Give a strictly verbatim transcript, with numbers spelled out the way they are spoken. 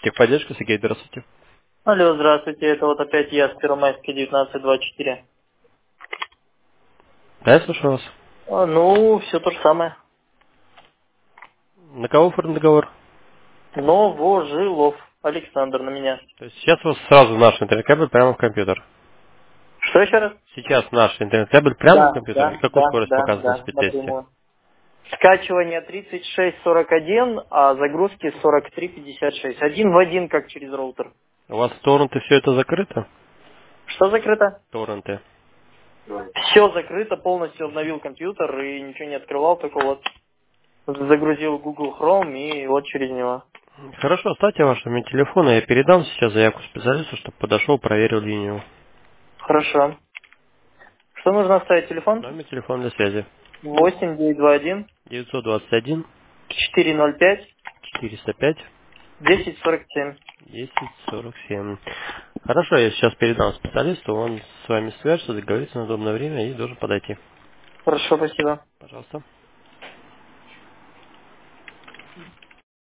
Техподдержка, Сергей, здравствуйте. Алло, здравствуйте, это вот опять я с Первомайской девятнадцать двадцать четыре. Да, я слушаю вас. А, ну, все то же самое. На кого оформлен договор? Новожилов. Александр на меня. То есть сейчас у вас сразу наш интернет-кабель прямо в компьютер. Что еще раз? Сейчас наш интернет-кабель прямо в Да, компьютер. И да, какую да, скорость да, показывает на да, спидтесте? напрямую. Скачивание тридцать шесть сорок один, а загрузки сорок три пятьдесят шесть. Один в один, как через роутер. У вас торренты все это закрыто? Что закрыто? Торренты. Все закрыто, полностью обновил компьютер и ничего не открывал, только вот загрузил Google Chrome и вот через него. Хорошо, оставьте ваши мне телефоны, я передам сейчас заявку специалисту, чтобы подошел, проверил линию. Хорошо. Что нужно оставить телефон? Номер телефона для связи. восемь девятьсот двадцать один девятьсот двадцать один четыреста ноль пять четыреста пять десять сорок семь. десять сорок семь. Хорошо, я сейчас передам специалисту, он с вами свяжется, договорится на удобное время и должен подойти. Хорошо, спасибо. Пожалуйста.